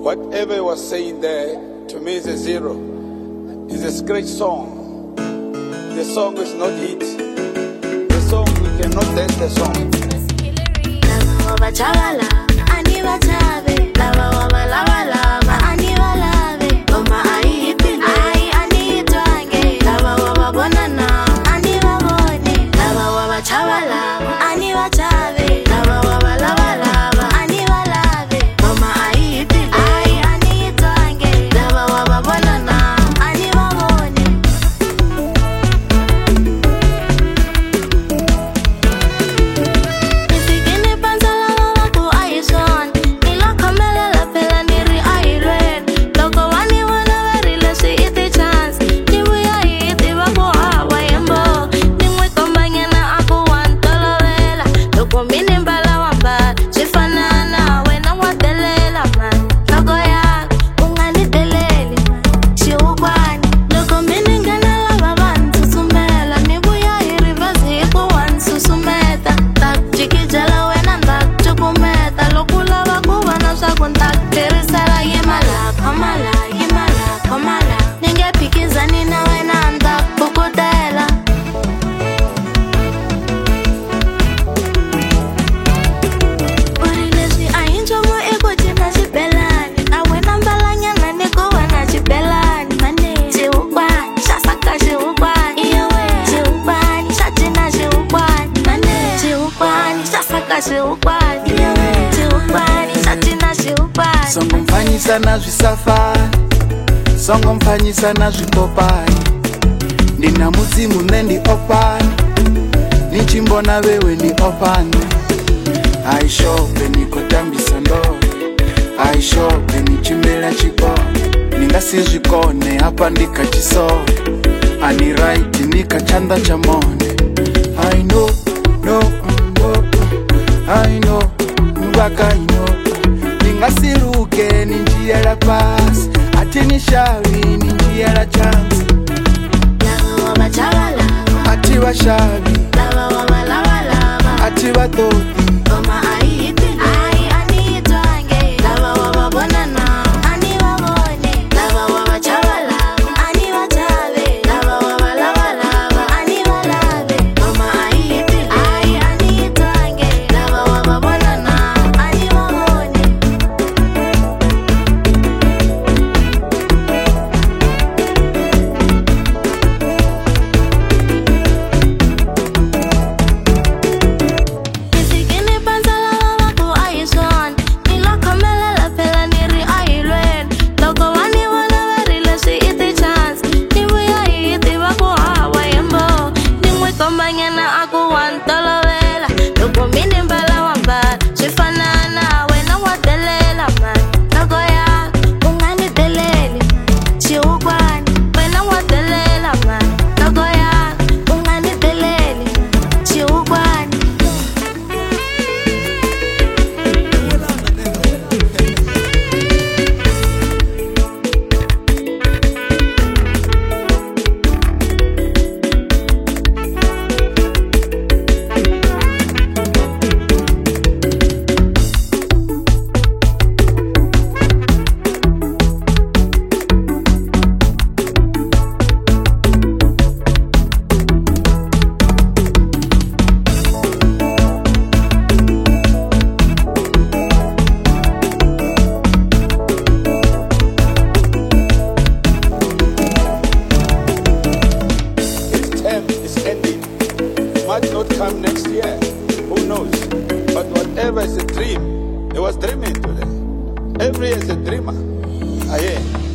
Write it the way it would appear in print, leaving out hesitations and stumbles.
Whatever he was saying there, to me is a zero. It's a scratch song. The song is not hit. The song, we cannot dance the song. Songomfanyisa na zvisafari, songomfanyisa na zvipopani. Ndina mudzimu nendi opani, nichimbona wewe ndi opani. Aishope nikotambisa ndori, aishope nichimbela chikone. Ningasizvikone hapa ndikachisore, ani right nikachanda chamone. I know, no, I know, mwaka I know. Ningasiruke ninjia la pasi, ati nishawi ninjia la chance. Ati washawi, ati watoti, might not come next year. Who knows? But whatever is a dream, he was dreaming today. Every year is a dreamer. Aye.